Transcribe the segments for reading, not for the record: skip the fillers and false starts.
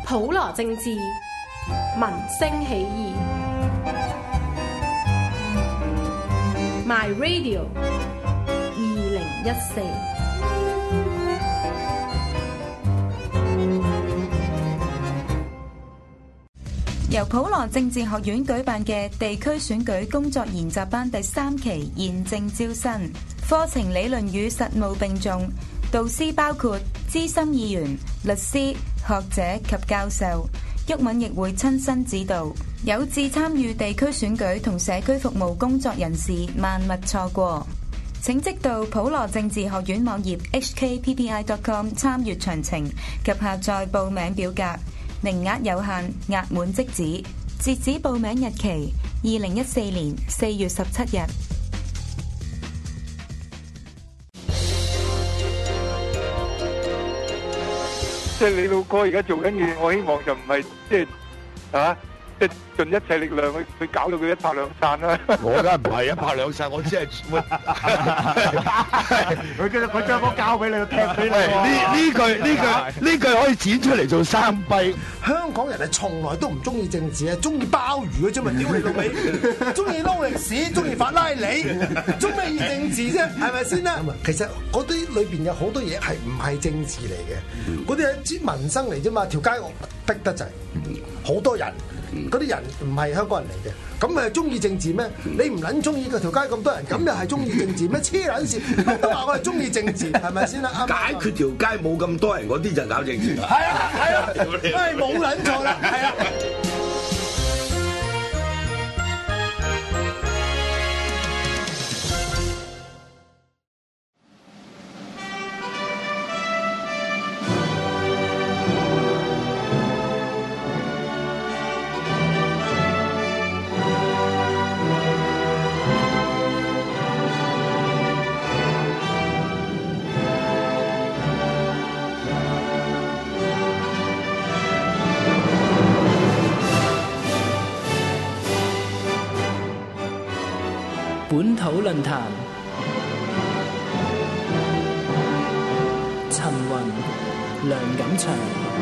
普羅政治，民聲起義。My Radio 2014。 由普羅政治學院舉辦嘅地區選舉工作研習班第3期現正招生，課程理論與實務並重，導師包括資深議員、律師、學者及教授。毓民亦會親身指導，有志參與地區選舉同社區服務工作人士萬勿錯過。請即到普羅政治學院網頁 hkppi.com 參閱詳情及下載報名表格，名額有限，額滿即止。截止報名日期2014年4月17日。 即係你老哥而家做緊嘢，我希望就唔係即係盡一切力量去搞到佢一拍兩散啦。 我梗係唔係一拍兩散，我只係佢將個交俾你，踢俾你。 呢句可以剪出嚟做三弊。 香港人係從來都唔中意政治啊，中意鮑魚嘅啫嘛，屌你老味，中意撈歷史，中意法拉利，中咩意政治啫？係咪先啦？其實嗰啲裏邊有好多嘢係唔係政治嚟嘅，嗰啲係啲民生嚟啫嘛。條街逼得滯，好多人。嗰啲人唔係香港人嚟嘅，咁咪中意政治咩？你唔撚中意嗰條街咁多人，咁又係中意政治咩？黐撚線，都話我係中意政治，係咪先啦？ 解決條街冇咁多人嗰啲就搞政治。 係啊，喂，冇撚錯啦，係啊。 本土論壇，陳雲、梁錦祥。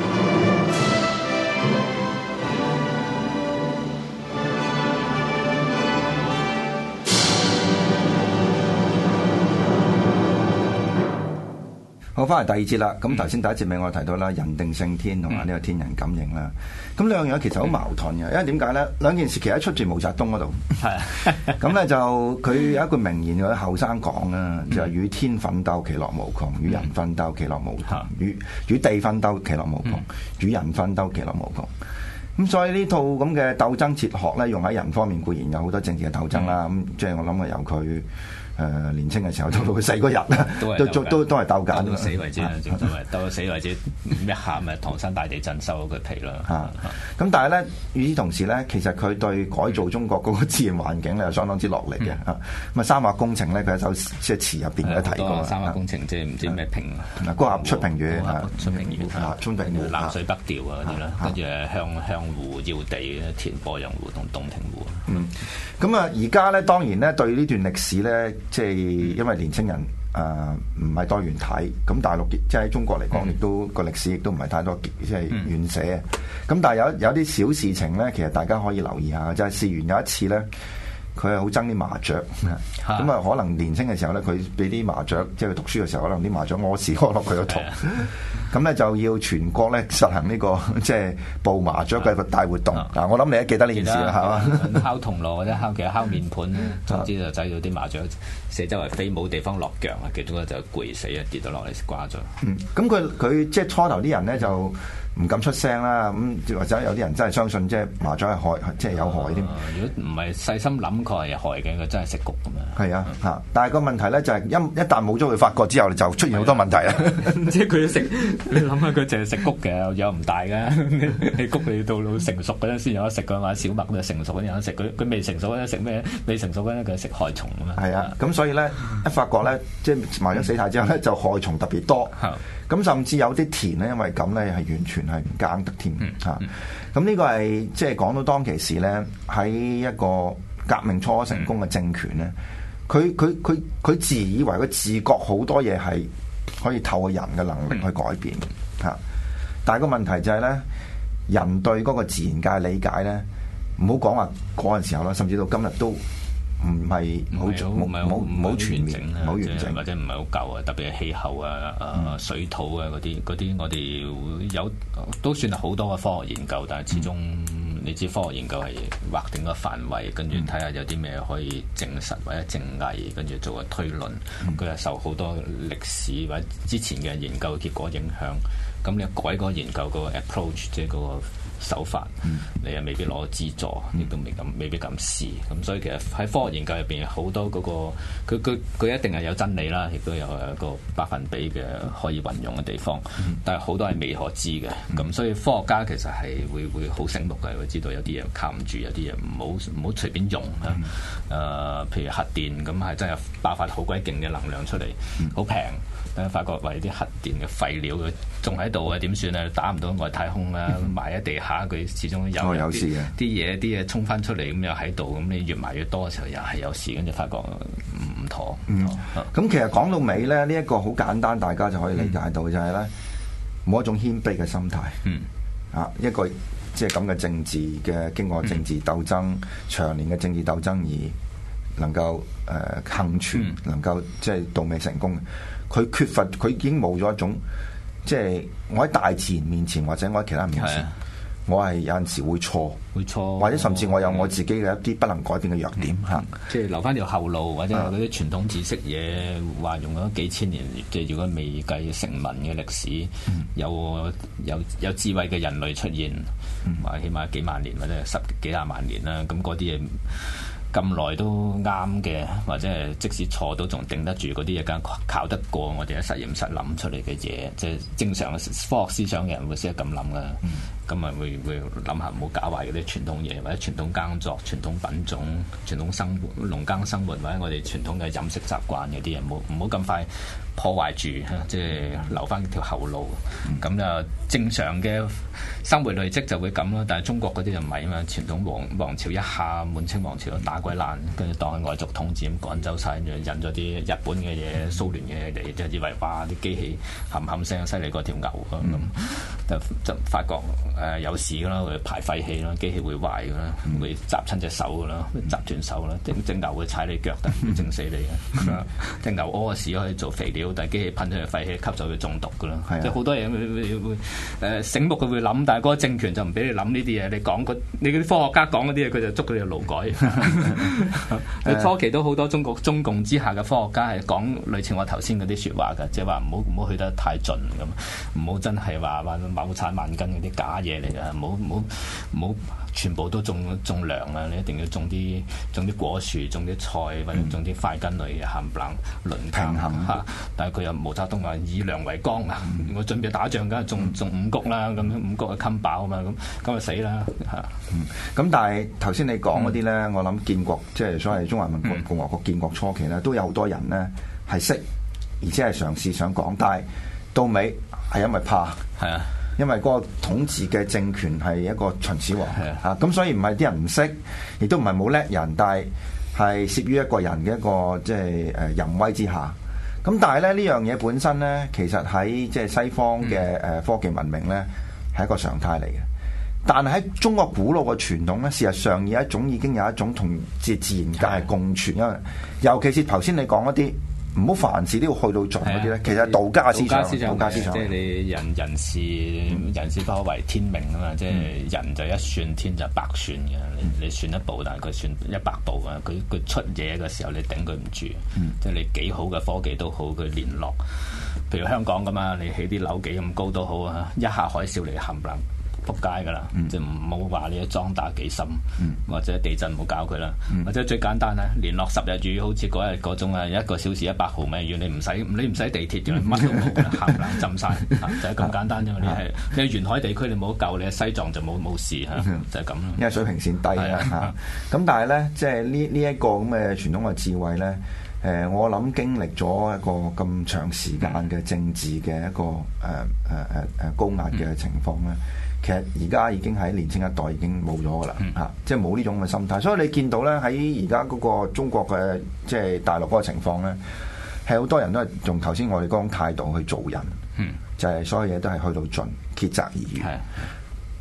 好，翻嚟第二節啦。咁頭先第一節咪我提到啦，人定勝天同埋呢個天人感應啦。咁兩樣其實好矛盾嘅，因為點解咧？兩件事其實出自毛澤東嗰度。係。咁咧就佢有一句名言，嗰啲後生講啊，就係與天奮鬥，其樂無窮；與人奮鬥，其樂無窮；與地奮鬥，其樂無窮；與人奮鬥，其樂無窮。咁所以呢套咁嘅鬥爭哲學咧，用喺人方面固然有好多政治嘅鬥爭啦。咁即係我諗啊，由佢年青嘅時候到佢死嗰日咧，都係鬥緊， 鬥到死為止啊！正所謂鬥到死為止，一下咪唐山大地震收咗佢皮啦。 咁但係咧，與此同時咧，其實佢對改造中國嗰個自然環境咧，係相當之落力嘅嚇。咁啊，三峽工程咧，佢一首即係詞入邊都提過。 三峽工程即係唔知咩平高峽出平原出平原出平原南水北調啊嗰啲啦，跟住向湖要地填鄱陽湖同洞庭湖。 咁啊，而家咧當然咧對呢段歷史咧。即係因為年青人唔係多元睇，咁大陸即係喺中國嚟講，亦都個歷史亦都唔係太多即係遠寫。咁但係有啲小事情咧，其實大家可以留意下，就係試完有一次咧，佢係好憎啲麻雀，咁啊可能年青嘅時候咧，佢俾啲麻雀，即係佢讀書嘅時候，可能啲麻雀屙屎屙落佢個肚，咁咧就要全國咧實行呢個即係捕麻雀嘅大活動。嗱，我諗你都記得呢件事啦，係嘛？ 敲銅鑼或者敲面盤，總之就製到啲麻雀四周圍飛，冇地方落腳啊，其中咧就攰死啊，跌咗落嚟掛咗。 咁佢即係初頭啲人咧就唔敢出聲啦，咁或者有啲人真係相信即係麻雀係害，即係有害添。 如果唔係細心諗，佢係害嘅，佢真係食谷咁樣。係啊，嚇！但係個問題咧就係一旦冇咗佢發覺之後，就出現好多問題啦。 即係佢食，你諗下佢淨係食谷嘅，有唔大嘅。你谷你到成熟嗰陣先有得食嘅嘛，小麥佢成熟嗰陣有得食，佢未成熟嗰陣食咩？未成熟嗰陣佢食害蟲啊嘛。係啊， 咁所以咧一發覺咧，即係麻雀死晒之後咧，就害蟲特別多。咁甚至有啲田咧，因為咁咧係完全係唔耕得添嚇。咁呢個係即係講到當其時咧，喺一個革命初成功嘅政權咧，佢自以為佢自覺好多嘢係可以透過人嘅能力去改變嚇。但係個問題就係咧， 人對嗰個自然界理解咧，唔好講話嗰陣時候啦，甚至到今日都唔係好全面，好完整， 或者唔係好夠啊！特別係氣候啊、水土啊嗰啲，我哋有都算係好多嘅科學研究，但係始終你知科學研究係劃定個範圍，跟住睇下有啲咩可以證實或者證偽，跟住做個推論。佢係受好多歷史或者之前嘅研究結果影響。咁你改嗰個研究個 approach， 即係嗰個手法，你又未必攞資助，亦都未必咁試。咁所以其實喺科學研究入邊好多嗰個，佢一定係有真理啦，亦都有一個百分比嘅可以運用嘅地方。但係好多係未可知嘅。咁所以科學家其實係會好醒目嘅，會知道有啲嘢靠唔住，有啲嘢唔好隨便用啊。譬如核電咁係真係爆發好鬼勁嘅能量出嚟，好平。發覺為啲核電嘅廢料佢仲喺度啊，點算啊？打唔到外太空啊，埋喺地下，佢始終有事嘅啲嘢衝翻出嚟，咁又喺度，咁你越埋越多嘅時候又係有事，跟住發覺唔妥。 咁其實講到尾咧，呢一個好簡單，大家就可以理解到就係咧，冇一種謙卑嘅心態。一個即係咁嘅政治嘅經過政治鬥爭，長年嘅政治鬥爭而能夠幸存，能夠即係到尾成功。佢缺乏，佢已經冇咗一種，即係我喺大自然面前，或者我喺其他人面前，我係有陣時會錯，或者甚至我有我自己嘅一啲不能改變嘅弱點嚇。 即係留翻條後路，或者嗰啲傳統知識嘢，話用咗幾千年，即係如果未計成文嘅歷史，有智慧嘅人類出現，話起碼幾萬年或者十幾廿萬年啦，咁嗰啲嘢。咁耐都啱嘅，或者係即使錯都仲頂得住嗰啲嘢，梗靠得過我哋喺實驗室諗出嚟嘅嘢，即係正常嘅科學思想嘅人會識得咁諗噶。咁咪會諗下唔好搞壞嗰啲傳統嘢，或者傳統耕作、傳統品種、傳統生活、農耕生活，或者我哋傳統嘅飲食習慣嗰啲嘢，唔好咁快破壞住，即係留翻條後路。咁就正常嘅生活累積就會咁咯。但係中國嗰啲就唔係啊嘛，傳統王朝一下滿清王朝打鬼爛，跟住當係外族統治咁趕走晒，引咗啲日本嘅嘢、蘇聯嘅嘢嚟，就以為哇啲機器冚冚聲犀利過條牛咁，就發覺。有事噶啦，會排廢氣啦，機器會壞噶啦，會砸親隻手噶啦，砸斷手啦，隻牛會踩你腳，但係會整死你嘅。隻牛屙嘅屎可以做肥料，但係機器噴出去廢氣吸走佢中毒噶啦。即係好多嘢會醒目佢會諗，但係嗰個政權就唔俾你諗呢啲嘢。你講你嗰啲科學家講嗰啲嘢，佢就捉佢哋勞改。初期都好多中共之下嘅科學家係講類似我頭先嗰啲説話㗎，即係話唔好去得太盡咁，唔好真係話畝產萬斤嗰啲假嘢嚟㗎，唔好全部都種糧啊！你一定要種啲果樹，種啲菜或者種啲塊根類嘅冚唪唥輪耕嚇。但係佢又毛澤東話以糧為綱啊！我準備打仗梗係種五穀啦，咁五穀係襟飽啊嘛，咁就死啦嚇。 咁但係頭先你講嗰啲咧，我諗建國即係所謂中華人民共和國建國初期咧，都有好多人咧係識，而且係嘗試想講，但係到尾係因為怕。係啊。因為嗰個統治嘅政權係一個秦始皇嚇，咁所以唔係啲人唔識，亦都唔係冇叻人，但係攝於一個人嘅一個即係淫威之下。咁但係咧呢樣嘢本身咧，其實喺即係西方嘅科技文明咧係一個常態嚟嘅。但係喺中國古老嘅傳統咧，事實上已經有一種同自然界係共存，因為尤其是頭先你講一啲。唔好凡事都要去到盡嗰啲咧，其實係道家思想， 即係你人事不可為天命啊嘛，即係人就一算，天就百算嘅。你算一步，但係佢算100步啊！佢出嘢嘅時候，你頂佢唔住。即係你幾好嘅科技都好，佢聯絡。譬如香港咁啊，你起啲樓幾咁高都好啊，一下海嘯嚟冚唪唥仆街噶啦，即係唔好話你裝打幾深，或者地震唔好搞佢啦，或者最簡單啦，連落10日雨，好似嗰日嗰種啊，1個小時100毫米雨，你唔使地鐵嘅，乜都冇嘅，冚唪唥浸晒，就係咁簡單啫嘛。你係沿海地區你冇救，你喺西藏就冇事嚇，就係咁咯。 因為水平線低啊嚇，咁但係咧，即係呢一個咁嘅傳統嘅智慧咧，我諗經歷咗一個咁長時間嘅政治嘅一個高壓嘅情況咧。其實而家已經喺年輕一代已經冇咗噶啦嚇，即係冇呢種嘅心態。所以你見到咧喺而家嗰個中國嘅即係大陸嗰個情況咧，係好多人都係用頭先我哋嗰種態度去做人，就係所有嘢都係去到盡，竭澤而漁。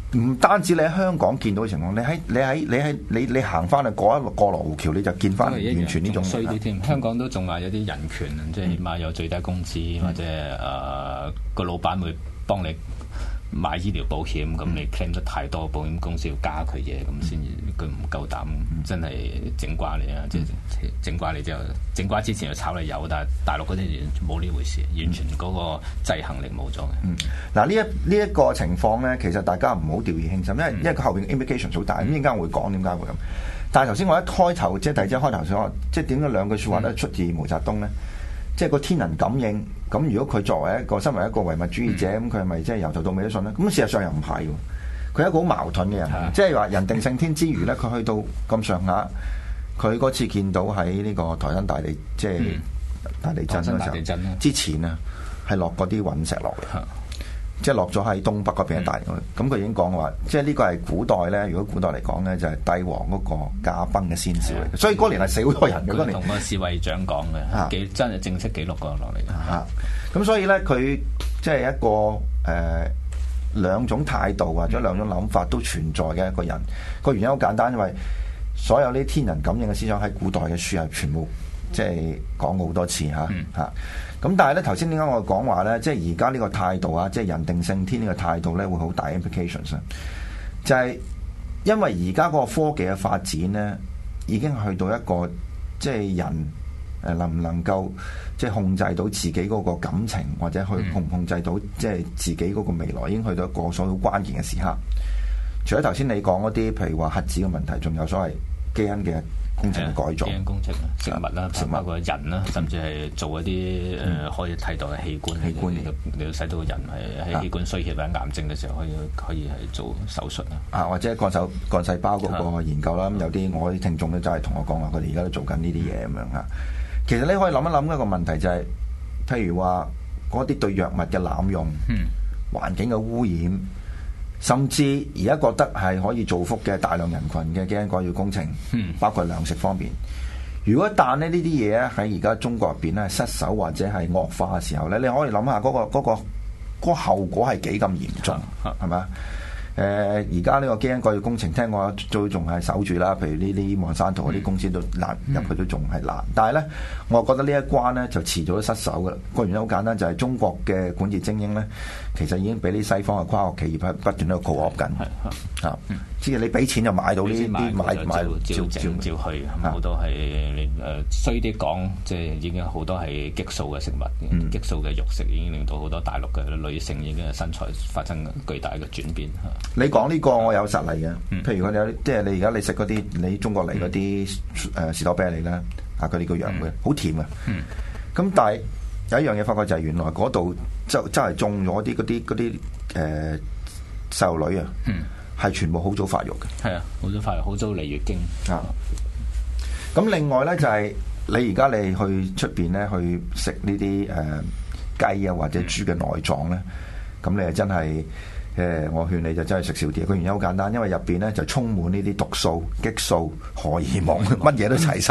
唔單止你喺香港見到嘅情況，你行翻去過羅湖橋，你就見翻完全呢種衰啲添。香港都仲話有啲人權，即係起碼有最低工資，或者個老闆會幫你買醫療保險，咁你 claim 得太多，保險公司要加佢嘢，咁先佢唔夠膽真係整瓜你啊！即係整瓜你之後，整瓜之前就炒你油，但係大陸嗰啲冇呢回事，完全嗰個制衡力冇咗嘅。 嗱呢一個情況咧，其實大家唔好掉以輕心，因為佢後邊 implication 好大，咁陣間會講點解會咁。但係頭先我一開頭即係第二節開頭想話，即係點解兩句説話咧出自毛澤東咧？即係個天人感應，咁如果佢作為一個身為一個唯物主義者，咁佢係咪即係由頭到尾都信咧？咁事實上又唔係喎，佢係一個好矛盾嘅人，即係話人定勝天之餘咧，佢去到咁上下，佢嗰次見到喺呢個台山大地即係大地震嗰時候，之前啊係落嗰啲隕石落嚟。即係落咗喺東北嗰邊一帶，咁佢已經講話，即係呢個係古代咧。如果古代嚟講咧，就係帝王嗰個駕崩嘅先兆嚟嘅。所以嗰年係死好多人嘅。嗰年同個侍衛長講嘅，真係正式記錄過落嚟嘅。 咁所以咧，佢即係一個兩種態度或者兩種諗法都存在嘅一個人。個原因好簡單，因為所有呢啲天人感應嘅思想喺古代嘅書係全部即係講過好多次嚇。咁但係咧，頭先點解我講話咧，即係而家呢個態度啊，即係人定勝天呢個態度咧，會好大 implications。就係因為而家嗰個科技嘅發展咧，已經去到一個即係人能唔能夠即係控制到自己嗰個感情，或者去控唔控制到即係自己嗰個未來，已經去到一個所謂關鍵嘅時刻。除咗頭先你講嗰啲，譬如話核子嘅問題，仲有所謂基因嘅工程嘅改造， 基因工程啊，食物啦，包括人啦，甚至係做一啲可以替代嘅器官，你要使到個人係喺器官衰竭或者癌症嘅時候，可以係做手術啊， 或者幹細胞嗰個研究啦。咁有啲我啲聽眾咧就係同我講話，佢哋而家都做緊呢啲嘢咁樣嚇。其實你可以諗一諗一個問題，就係譬如話嗰啲對藥物嘅濫用，環境嘅污染。甚至而家覺得係可以造福嘅大量人群嘅基因改造工程，包括糧食方面。如果一旦呢啲嘢咧喺而家中國入邊咧失手或者係惡化嘅時候咧，你可以諗下嗰個後果係幾咁嚴重，係咪？而家呢個基因改造工程，聽講最仲係守住啦。譬如呢啲望山圖嗰啲公司都難入去，都仲係難。但係咧，我覺得呢一關咧就遲早都失手㗎啦。個原因好簡單，就係中國嘅管治精英咧，其實已經俾啲西方嘅跨國企業不斷喺度 co-op 緊。即係你俾錢就買到呢啲買照去，好多係你衰啲講，即係已經好多係激素嘅食物，激素嘅肉食已經令到好多大陸嘅女性已經係身材發生巨大嘅轉變。 你講呢個我有實例嘅，譬如有即係你而家你食嗰啲你中國嚟嗰啲士多啤梨啦，佢哋個樣嘅好甜嘅。咁但係有一樣嘢發覺就係原來嗰度真係種咗嗰啲細路女啊，係全部好早發育嘅。係啊， 好早發育，好早嚟月經。 咁另外咧就係你而家你去出邊咧去食呢啲雞啊或者豬嘅內臟咧，咁你係真係。我勸你就真係食少啲。個原因好簡單，因為入邊咧就充滿呢啲毒素、激素、荷爾蒙，乜嘢都齊晒。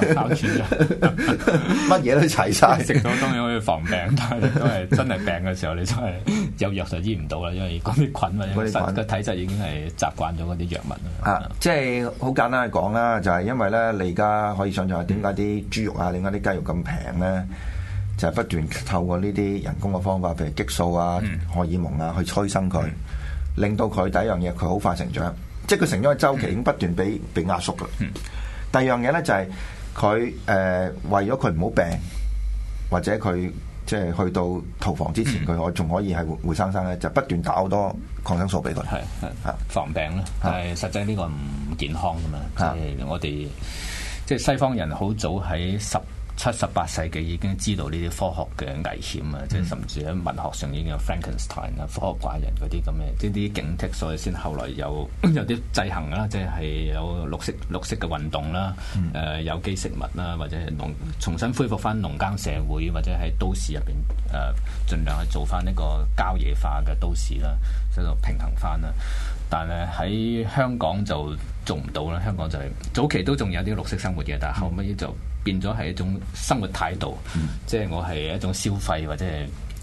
乜嘢都齊晒。 食到當然可以防病，但係都係真係病嘅時候，你真係有藥就醫唔到啦，因為嗰啲菌或者個體質已經係習慣咗嗰啲藥物。 即係好簡單去講啦，就係因為咧，你而家可以想象下點解啲豬肉啊，點解啲雞肉咁平咧？就係不斷透過呢啲人工嘅方法，譬如激素啊、荷爾蒙啊，去催生佢，令到佢第一樣嘢佢好快成長，即係佢成長嘅週期已經不斷被壓縮啦。第二樣嘢咧就係佢為咗佢唔好病，或者佢即係去到屠房之前，佢仲可以係活生生咧，就不斷打好多抗生素俾佢， 防病啦。但係實際呢個唔健康噶嘛，即係我哋即係西方人好早喺17、18世紀已經知道呢啲科學嘅危險啊！即係甚至喺文學上已經有 Frankenstein 啊、科學怪人嗰啲咁嘅，即係啲警惕，所以先後來有啲制衡啦，即係有綠色嘅運動啦，有機食物啦，或者係重新恢復翻農耕社會，或者喺都市入邊盡量去做翻呢個郊野化嘅都市啦，喺度平衡翻啦。但係喺香港就做唔到啦，香港就係早期都仲有啲綠色生活嘅，但係後尾就變咗係一種生活態度，即係我係一種消費或者係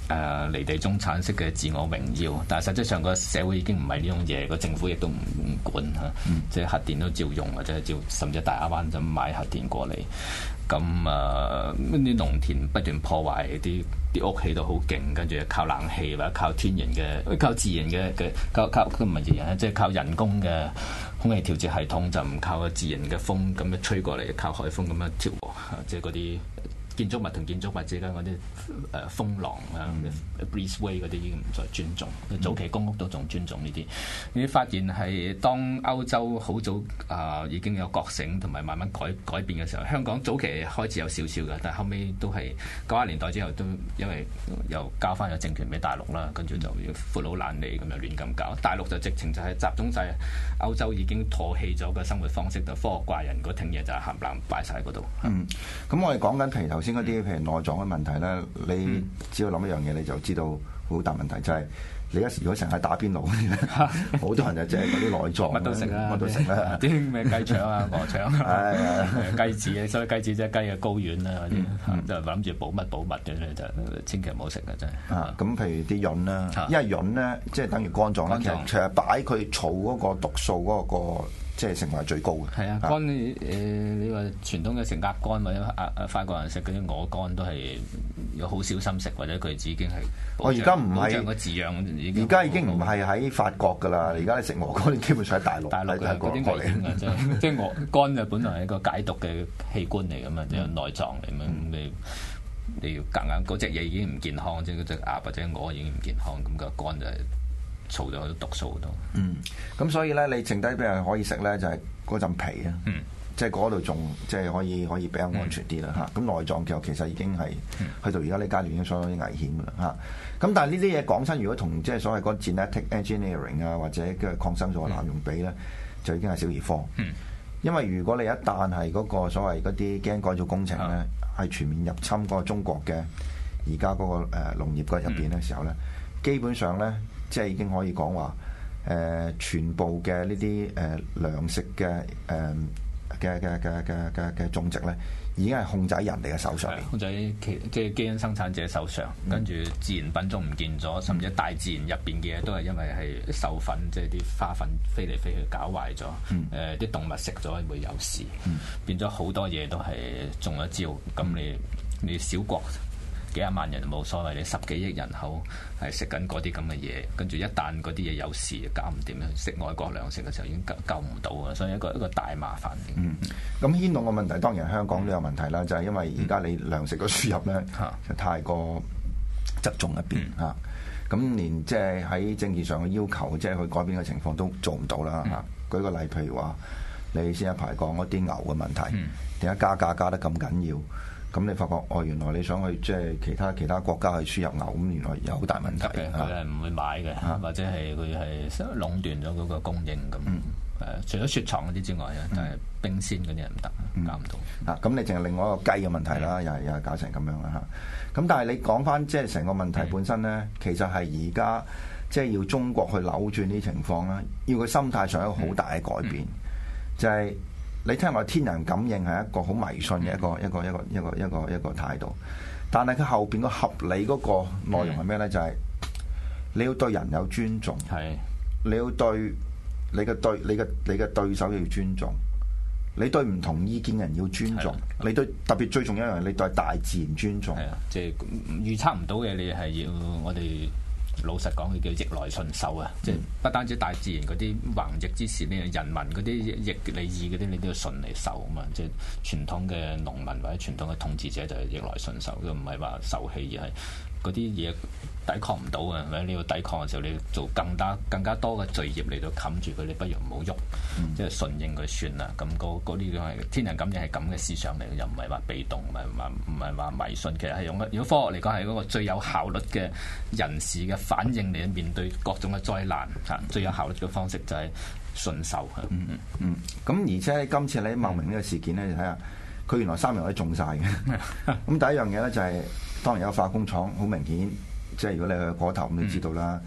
離地中產式嘅自我榮耀，但係實際上個社會已經唔係呢種嘢，個政府亦都唔管嚇，即係核電都照用或者係照，甚至大亞灣就買核電過嚟。咁啲農田不斷破壞，啲屋起到好勁，跟住靠冷氣或者靠天然嘅、靠自然嘅靠都唔係自然，即係靠人工嘅空氣調節系統，就唔靠個自然嘅風咁樣吹過嚟，靠海風咁樣調和，即係嗰啲建築物同建築物之間嗰啲風浪啊、breezeway 嗰啲已經唔再尊重，早期公屋都仲尊重呢啲。你發現係當歐洲好早已經有覺醒同埋慢慢改變嘅時候，香港早期開始有少少嘅，但係後尾都係90年代之後都因為又交翻咗政權俾大陸啦，跟住就要闊佬懶理咁樣亂咁搞。大陸就直情就係集中晒歐洲已經唾棄咗個生活方式，就科學怪人嗰聽嘢就係冚唪唥擺晒喺嗰度。 咁我哋講緊譬如頭先嗰啲譬如內臟嘅問題咧，你只要諗一樣嘢，你就知道好大問題，就係你如果成日打邊爐咧，好多人就淨係嗰啲內臟，乜都食啦，乜都食啦， 啲咩雞腸啊、鵝腸啊、雞子，所以雞子即係雞嘅睾丸啦嗰啲，就諗住補乜嘅咧，就千祈唔好食嘅真係。 咁譬如啲潤啦，因為潤咧即係等於肝臟啦，其實擺佢儲嗰個毒素嗰個。即係成為最高嘅。係啊， 肝你話傳統嘅食鴨肝或者法國人食嗰啲鵝肝都係要好小心食，或者佢已經係我而家唔係個字樣， 而家已經唔係喺法國㗎啦。而家你食鵝肝，你基本上喺大陸嘅嗰啲危險嘅，即係鵝肝就本來係一個解毒嘅器官嚟㗎嘛，即係內臟嚟咁你要夾硬嗰隻嘢已經唔健康，即係嗰隻鴨或者鵝已經唔健康，咁個肝就係。嘈咗好多毒素都， 咁所以咧，你剩低邊係可以食咧，就係嗰陣皮啊，即係嗰度仲即係可以比較安全啲啦嚇。咁內臟其實已經係去到而家呢階段已經相當之危險噶啦嚇。咁但係呢啲嘢講真，如果同即係所謂嗰 genetic engineering 啊或者嘅抗生素嘅濫用比咧，就已經係小兒科。因為如果你一旦係嗰個所謂嗰啲基因改造工程咧，係全面入侵嗰個中國嘅而家嗰個農業嗰入邊嘅時候咧，基本上咧。即係已經可以講話，全部嘅呢啲糧食嘅種植咧，已經係控制喺人哋嘅手上， 控制喺即係基因生產者手上，跟住自然品種唔見咗，甚至大自然入邊嘅嘢都係因為係授粉，即係啲花粉飛嚟飛去搞壞咗，啲動物食咗會有事，變咗好多嘢都係中咗招。咁你小國。幾廿萬人冇所謂，你10幾億人口係食緊嗰啲咁嘅嘢，跟住一旦嗰啲嘢有事，搞唔掂咧，食外國糧食嘅時候已經救唔到啊！所以一個大麻煩。 咁牽動嘅問題當然係香港都有問題啦，就係因為而家你糧食嘅輸入咧就太過側重一邊嚇，咁連即係喺政治上嘅要求，即係去改變嘅情況都做唔到啦嚇。舉個例，譬如話你先一排講嗰啲牛嘅問題，點解加價加得咁緊要？咁你發覺原來你想去即係其他國家去輸入牛，咁原來有好大問題嘅， 佢係唔會買嘅，或者係佢係壟斷咗嗰個供應咁。除咗雪藏嗰啲之外咧，但係冰鮮嗰啲係唔得，搞唔到。 咁你淨係另外一個雞嘅問題啦，又係搞成咁樣啦嚇。咁但係你講翻即係成個問題本身咧，其實係而家即係要中國去扭轉呢啲情況啦，要佢心態上一個好大嘅改變，就係。你聽落天人感應係一個好迷信嘅一個態度，但係佢後邊個合理嗰個內容係咩咧？就係你要對人有尊重，你要對你嘅對手要尊重，你對唔同意見人要尊重，你對特別最重要一樣，你對大自然尊重。 即係預測唔到嘅，你係要我哋。老實講，佢叫逆來順受啊！即係不單止大自然嗰啲橫逆之時，呢人民嗰啲逆你意嗰啲，你都要順嚟受啊嘛！即係傳統嘅農民或者傳統嘅統治者就係逆來順受，佢唔係話受氣，而係嗰啲嘢抵抗唔到啊！或者你要抵抗嘅時候，你要做更加多嘅罪孽嚟到冚住佢，你不如唔好喐，即係順應佢算啦。咁嗰啲係天人感應係咁嘅思想嚟嘅，又唔係話被動，唔係話迷信，其實係用如果科學嚟講係嗰個最有效率嘅人事嘅反應嚟面對各種嘅災難嚇，最有效率嘅方式就係順受。 咁而且今次你茂名呢個事件咧，你睇下佢原來3樣都中晒嘅。咁第一樣嘢咧就係當然有化工廠，好明顯，即係如果你去嗰頭咁，你知道啦。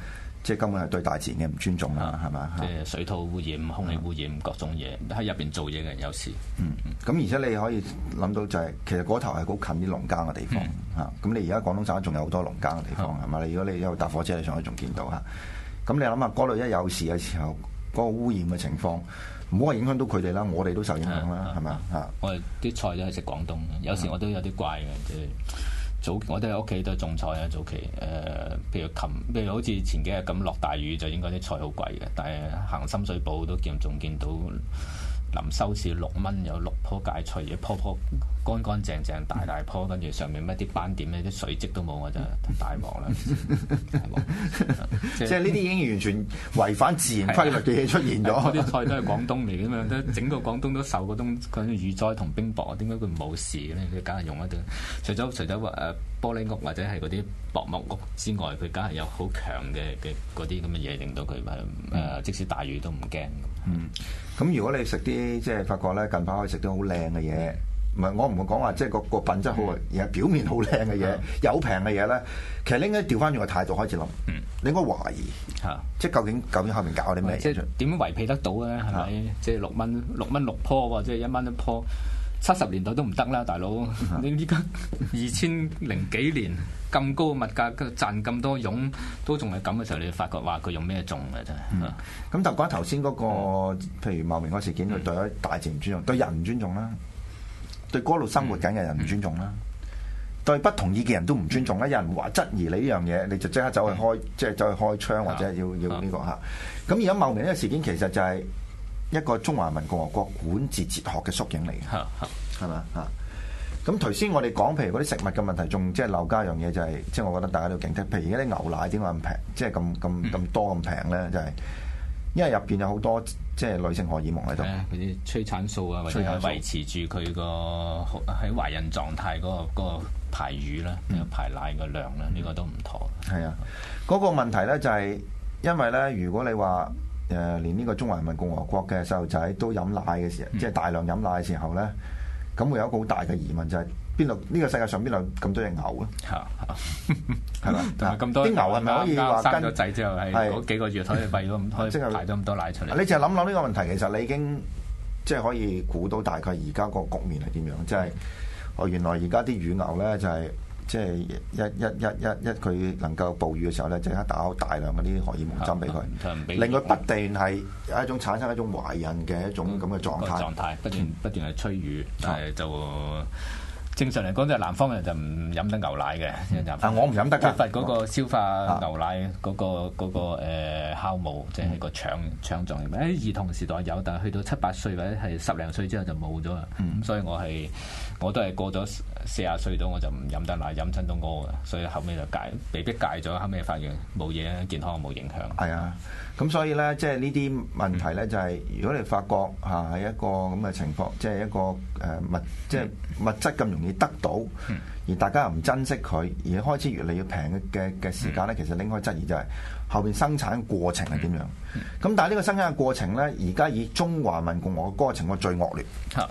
即係根本係對大自然嘅唔尊重啦，係嘛？ 即係水土污染、空氣污染各種嘢，喺入邊做嘢嘅人有時。 咁而且你可以諗到就係、其實嗰頭係好近啲農耕嘅地方嚇。咁你而家廣東省仲有好多農耕嘅地方係嘛？如果你一路搭火車，你上去仲見到嚇。咁你諗下嗰度一有事嘅時候，嗰個污染嘅情況，唔好話影響到佢哋啦，我哋都受影響啦，係咪啊？ 我哋啲菜都係食廣東，有時我都有啲怪嘅，即係早我都喺屋企都種菜啊，早期譬如好似前幾日咁落大雨，就應該啲菜好貴嘅，但係行深水埗都仲見到臨收市6蚊有6棵芥菜，一棵乾乾淨淨大棵，跟住上面乜啲斑點咧，啲水漬都冇，我真係大鑊啦！ 即係呢啲已經完全違反自然規律嘅嘢出現咗。 嗰啲菜都係廣東嚟嘅嘛，整個廣東都受嗰啲雨災同冰雹，點解佢冇事咧？佢梗係用一啲除咗玻璃屋或者係嗰啲薄木屋之外，佢梗係有好強嘅嗰啲咁嘅嘢，令到佢即使大雨都唔驚。 咁如果你食啲即係發覺咧，近排可以食到好靚嘅嘢，唔係我唔會講話即係個品質好，而係表面好靚嘅嘢，有平嘅嘢咧，其實你應該調翻轉個態度開始諗，你應該懷疑即係究竟後面搞啲咩？ 即係點樣維繫得到咧？係咪？即係6蚊6棵喎，即係1蚊1棵。70年代都唔得啦，大佬！你依家2000幾年咁高嘅物價，賺咁多傭，都仲係咁嘅時候，你發覺話佢用咩種嘅真係？ 咁就講頭先嗰個，譬如茂名嗰事件，佢對大自然唔尊重，對人唔尊重啦，對嗰度生活緊嘅人唔尊重啦，對不同意嘅人都唔尊重啦。有人話質疑你呢樣嘢，你就即刻走去開，即係走去開槍或者要呢個嚇。咁而家茂名呢個事件其實就係一個中華人民共和國管治哲學嘅縮影嚟嘅，係咪啊？咁頭先我哋講，譬如嗰啲食物嘅問題，仲即係漏加一樣嘢，就係即係我覺得大家都要警惕。譬如而家啲牛奶點解咁平，即係咁多咁平咧？就係因為入邊有好多即係女性荷爾蒙喺度， 嗰啲催產素啊，或者維持住佢個喺懷孕狀態嗰個排乳啦、排奶個量啦，呢個都唔妥。 係啊，嗰個問題咧就係因為咧，如果你話連呢個中華人民共和國嘅細路仔都飲奶嘅時候，即係大量飲奶嘅時候咧，咁會有一個好大嘅疑問，就係邊度呢個世界上邊度咁多隻牛啊？係嘛？ 咁多啲牛係咪可以話生咗仔之後係嗰幾個月可以餵到可以排到咁多奶出嚟？ 你就諗呢個問題，其實你已經即係可以估到大概而家個局面係點樣？即係原來而家啲乳牛咧就係。即係一佢能夠哺乳嘅時候咧，即刻打好大量嗰啲荷爾蒙針俾佢，令佢不斷係有一種產生一種懷孕嘅一種咁嘅狀態， 不斷係催乳，但係就正常嚟講，即係南方人就唔飲得牛奶嘅。 我唔飲得㗎， 缺乏嗰個消化牛奶嗰個酵母，即係個腸臟入面。兒童時代有，但係去到7、8歲或者係10零歲之後就冇咗啦。咁所以我都係過咗40歲到我就唔飲得奶，飲親都屙嘅，所以後尾就被逼戒咗，後尾發現冇嘢，健康冇影響。 係啊，咁所以咧，即係呢啲問題咧，就係如果你發覺係一個咁嘅情況，即係一個即係物質咁容易得到，而大家又唔珍惜佢，而開始越嚟越平嘅時間咧，其實你應該質疑就係後邊生產過程係點樣？咁但係呢個生產嘅過程咧，而家以中華民共和國嗰個情況最惡劣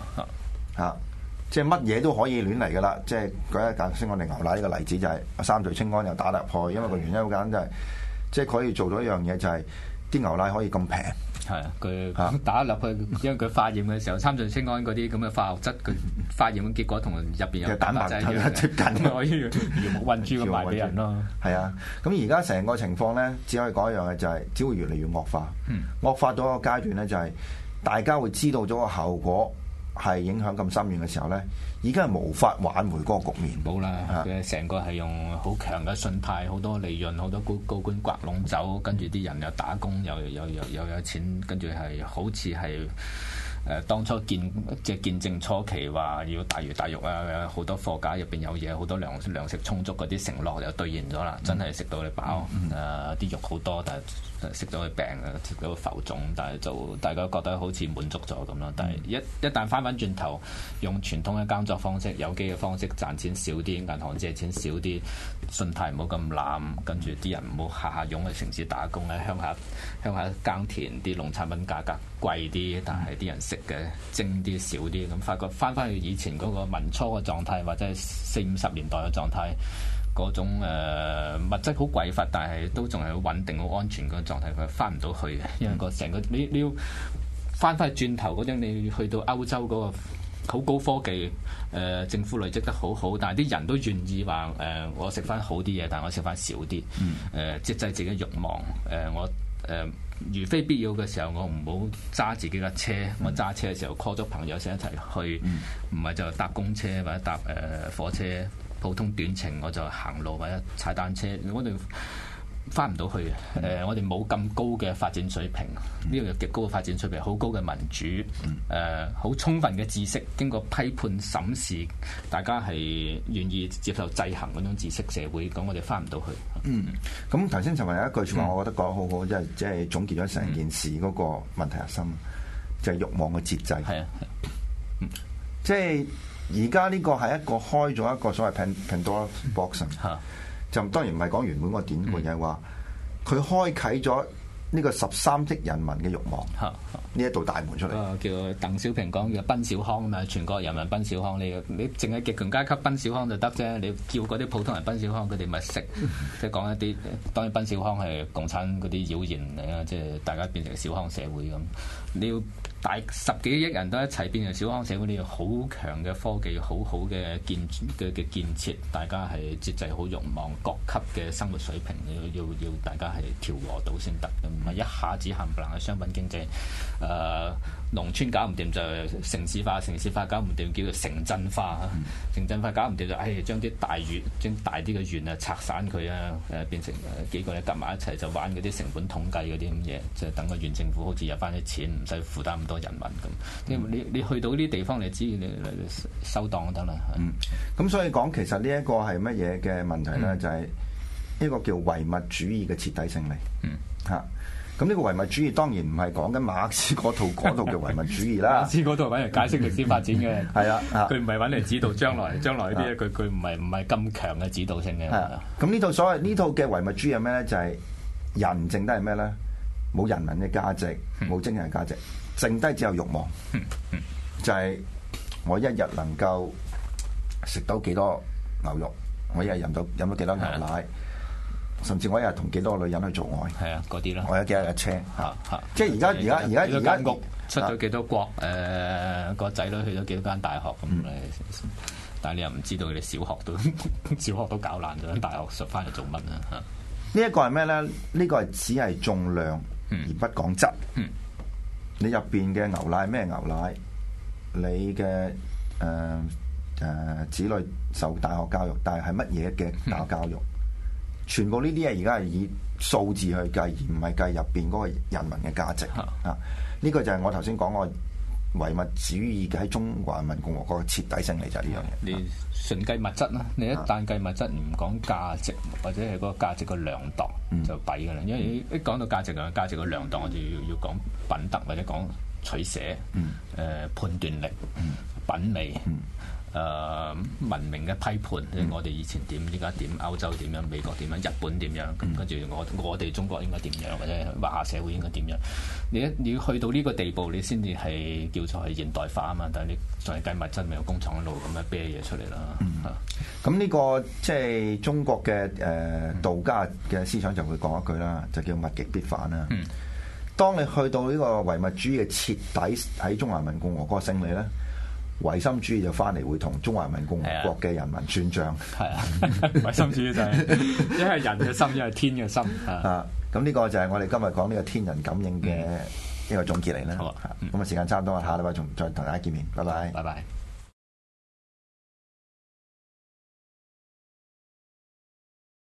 即係乜嘢都可以亂嚟㗎啦！即係舉一頭先我哋牛奶呢個例子，就係三聚氰胺又打入去，因為個原因好簡單，就係即係佢可以做到一樣嘢，就係啲牛奶可以咁平。 係啊，佢打入去，因為佢化驗嘅時候，三聚氰胺嗰啲咁嘅化學質，佢化驗嘅結果同入邊有蛋白質一樣接近，可以魚目混珠咁賣俾人咯。係啊，咁而家成個情況咧，只可以講一樣嘅，就係只會越嚟越惡化。惡化到一個階段咧，就係大家會知道咗個後果。係影響咁深遠嘅時候咧，已經係無法挽回嗰個局面。 冇啦，佢成個係用好強嘅信貸，好多利潤，好多高官刮攏走，跟住啲人又打工，又有錢，跟住係好似係當初見證初期話要大魚大肉啊，好多貨架入邊有嘢，好多糧食充足嗰啲承諾又兌現咗啦，真係食到你飽，啲肉好多，但係食到佢病啊，食到佢浮腫，但係就大家覺得好似滿足咗咁咯。但係一旦翻轉頭，用傳統嘅耕作方式、有機嘅方式賺錢少啲，銀行借錢少啲，信貸唔好咁濫，跟住啲人唔好下下湧去城市打工咧，鄉下耕田啲農產品價格貴啲，但係啲人食嘅精啲少啲，咁發覺翻去以前嗰個民初嘅狀態，或者係40、50年代嘅狀態， 嗰種物質好匱乏，但係都仲係好穩定、好安全嗰個狀態，佢翻唔到去嘅，因為個成個你要翻返去轉頭嗰陣，你去到歐洲嗰個好高科技，政府累積得好好，但係啲人都願意話我食翻好啲嘢，但係我食翻少啲，節制自己慾望，我如非必要嘅時候，我唔好揸自己架車，我揸車嘅時候 call 咗朋友一齊去，唔係就搭公車或者搭火車，普通短程我就行路或者踩單車，我哋翻唔到去嘅。我哋冇咁高嘅發展水平，呢個有極高嘅發展水平，好高嘅民主，好充分嘅知識，經過批判審視，大家係願意接受制衡嗰種知識社會，咁我哋翻唔到去。 咁頭先陳文有一句説話，我覺得講得好好，即係總結咗成件事嗰個問題核心，就係慾望嘅節制。係啊，即係而家呢個係一個開咗一個所謂 Pandora box。就當然唔係講原本個典故，就係話佢開啟咗呢個13億人民嘅慾望，呢一道大門出嚟。 叫鄧小平講叫奔小康啊嘛，全國人民奔小康。你淨係極權階級奔小康就得啫，你叫嗰啲普通人奔小康，佢哋咪食。即係講一啲當然奔小康係共產嗰啲妖言嚟啊，即係大家變成小康社會咁。你要大10幾億人都一齊變成小康社會，你要好強嘅科技，好好嘅建設，大家係節制好慾望，各級嘅生活水平要大家係調和到先得，唔係一下子冚唪唥嘅商品經濟。農村搞唔掂就城市化，城市化搞唔掂叫做城鎮化，城鎮化搞唔掂就將啲大縣，將大啲嘅縣啊拆散佢啊，變成幾個咧夾埋一齊就玩嗰啲成本統計嗰啲咁嘢，即係等個縣政府好似有翻啲錢，唔使負擔咁多人民咁。你去到呢啲地方，你知你收檔得啦。 咁所以講其實呢一個係乜嘢嘅問題咧？就係呢個叫唯物主義嘅徹底勝利。咁呢個唯物主義當然唔係講緊馬克思嗰套嘅唯物主義啦。馬克思嗰套揾嚟解釋歷史發展嘅，係啊，佢唔係揾嚟指導將來啲佢唔係咁強嘅指導性嘅。 咁呢套嘅唯物主義係咩咧？就係人剩低係咩咧？冇人民嘅價值，冇精神價值，剩低只有慾望。就係我一日能夠食到幾多牛肉，我一日飲到幾多牛奶。甚至我一日同幾多個女人去做愛，係啊，嗰啲咯。我有幾多架車，即係而家屋出咗幾多國， 個仔女去咗幾多間大學咁但係你又唔知道佢哋小學都搞爛咗，大學上翻嚟做乜啊？ 呢一個係咩咧？呢個係只係重量而不講質。你入邊嘅牛奶咩牛奶？你嘅子女受大學教育，但係乜嘢嘅大學教育？全部呢啲嘢而家係以數字去計，而唔係計入邊嗰個人民嘅價值。呢個就係我頭先講個唯物主義喺中華人民共和國嘅徹底勝利就係呢樣嘢。 你純計物質啦，你一旦計物質唔講價值或者係嗰個價值嘅量度就弊㗎啦。因為一講到價值嘅量度，我就要講品德或者講取捨，判斷力、品味。文明嘅批判，我哋以前點，依家點，歐洲點樣，美國點樣，日本點樣，咁跟住我哋中國應該點樣，或者華夏社會應該點樣？你要去到呢個地步，你先至係叫做係現代化啊嘛。但係你仲係計物質，咪有工廠一路咁樣啤嘢出嚟啦。 咁呢個即係中國嘅道家嘅思想就會講一句啦，就叫物極必反啦。當你去到呢個唯物主義嘅徹底喺中華人民共和國勝利咧，唯心主義就翻嚟會同中華人民共和國嘅人民算賬。係啊， 唯心主義就係一係人嘅心，一係天嘅心。 咁呢個就係我哋今日講呢個天人感應嘅一個總結嚟啦。好啊，咁啊時間差唔多，下禮拜再同大家見面，拜拜。 拜拜。